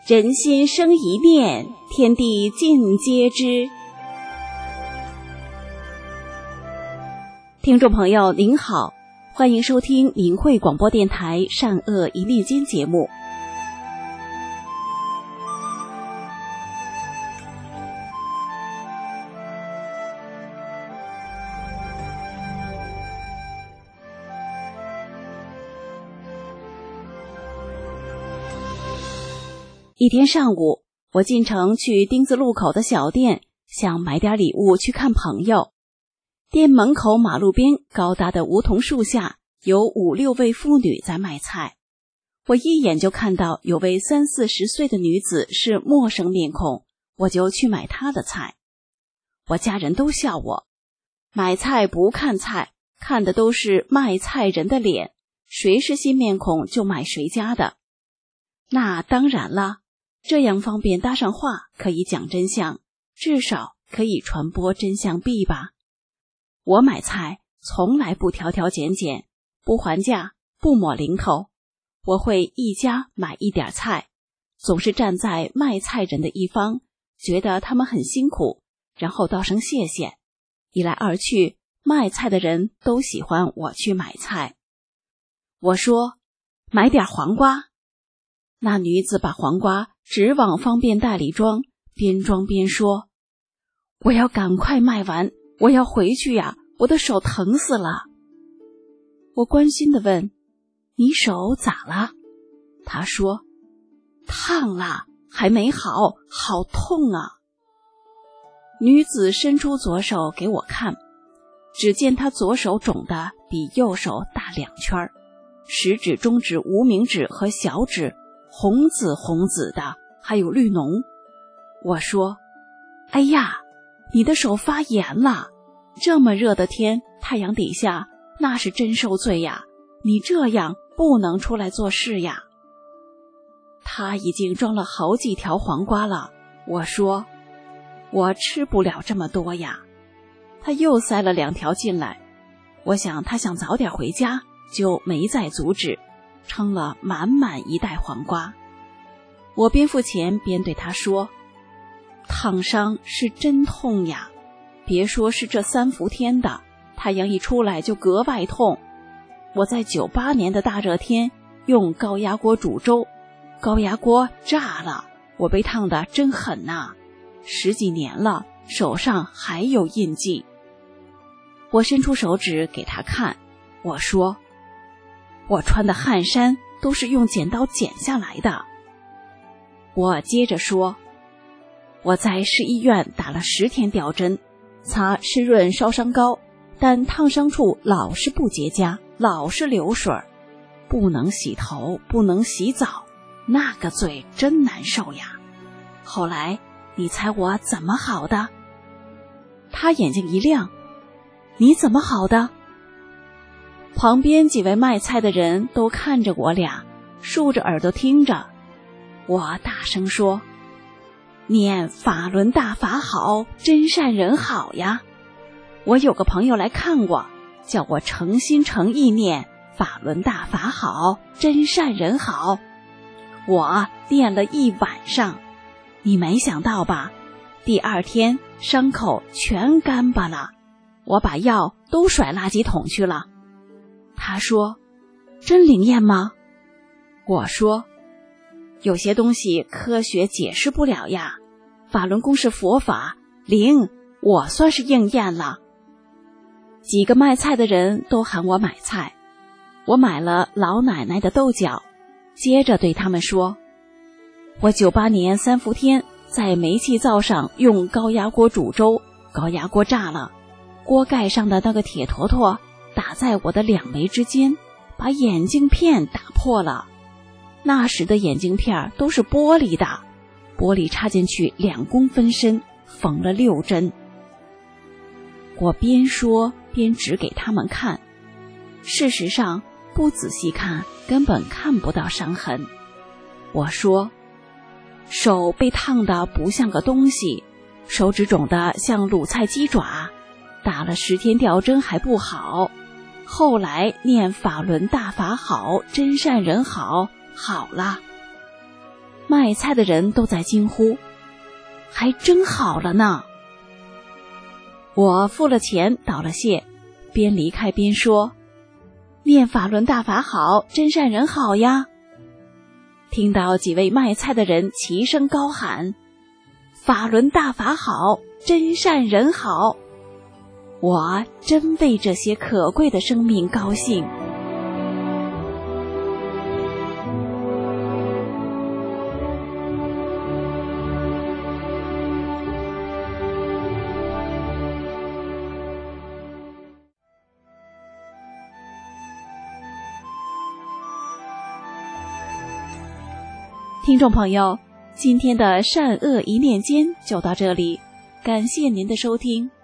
人心生一念，天地尽皆知。听众朋友您好，欢迎收听明慧广播电台善恶一念间节目。一天上午，我进城去丁字路口的小店，想买点礼物去看朋友。店门口马路边高大的梧桐树下，有5、6位妇女在卖菜。我一眼就看到有位30、40岁的女子是陌生面孔，我就去买她的菜。我家人都笑我，买菜不看菜，看的都是卖菜人的脸，谁是新面孔就买谁家的。那当然了，这样方便搭上话，可以讲真相，至少可以传播真相币吧。我买菜从来不挑挑拣拣，不还价，不抹零头，我会一家买一点菜，总是站在卖菜人的一方，觉得他们很辛苦，然后道声谢谢。一来二去，卖菜的人都喜欢我去买菜。我说，买点黄瓜。那女子把黄瓜直往方便袋里装，边装边说，我要赶快卖完，我要回去呀，我的手疼死了。我关心地问，你手咋了？她说，烫了，还没好，好痛啊。女子伸出左手给我看，只见她左手肿得比右手大2圈，食指、中指、无名指和小指红紫红紫的，还有绿脓。我说，哎呀，你的手发炎了，这么热的天，太阳底下那是真受罪呀，你这样不能出来做事呀。他已经装了好几条黄瓜了。我说，我吃不了这么多呀。他又塞了2条进来，我想他想早点回家，就没再阻止，称了满满一袋黄瓜。我边付钱边对他说，烫伤是真痛呀，别说是这3伏天的，太阳一出来就格外痛。我在98年的大热天用高压锅煮粥，高压锅炸了，我被烫得真狠呐，10几年了，手上还有印记。我伸出手指给他看，我说，我穿的汗衫都是用剪刀剪下来的。我接着说，我在市医院打了10天吊针，擦湿润烧伤膏，但烫伤处老是不结痂，老是流水，不能洗头，不能洗澡，那个罪真难受呀。后来你猜我怎么好的？他眼睛一亮，你怎么好的？旁边几位卖菜的人都看着我俩，竖着耳朵听着。我大声说，念法轮大法好，真善人好呀。我有个朋友来看我，叫我诚心诚意念法轮大法好，真善人好。我念了一晚上，你没想到吧，第2天伤口全干巴了，我把药都甩垃圾桶去了。他说，真灵验吗？我说，有些东西科学解释不了呀，法轮功是佛法，灵，我算是应验了。几个卖菜的人都喊我买菜，我买了老奶奶的豆角，接着对他们说，我98年3伏天在煤气灶上用高压锅煮粥，高压锅炸了，锅盖上的那个铁坨坨打在我的2眉之间，把眼镜片打破了。那时的眼镜片都是玻璃的，玻璃插进去2公分深，缝了6针。我边说边指给他们看，事实上不仔细看根本看不到伤痕。我说，手被烫得不像个东西，手指肿得像卤菜鸡爪，打了10天吊针还不好，后来念法轮大法好，真善人好，好了。 卖菜的人都在惊呼：还真好了呢！我付了钱，道了谢，边离开边说：念法轮大法好，真善人好呀！听到几位卖菜的人齐声高喊：法轮大法好，真善人好！我真为这些可贵的生命高兴。听众朋友，今天的善恶一念间就到这里，感谢您的收听。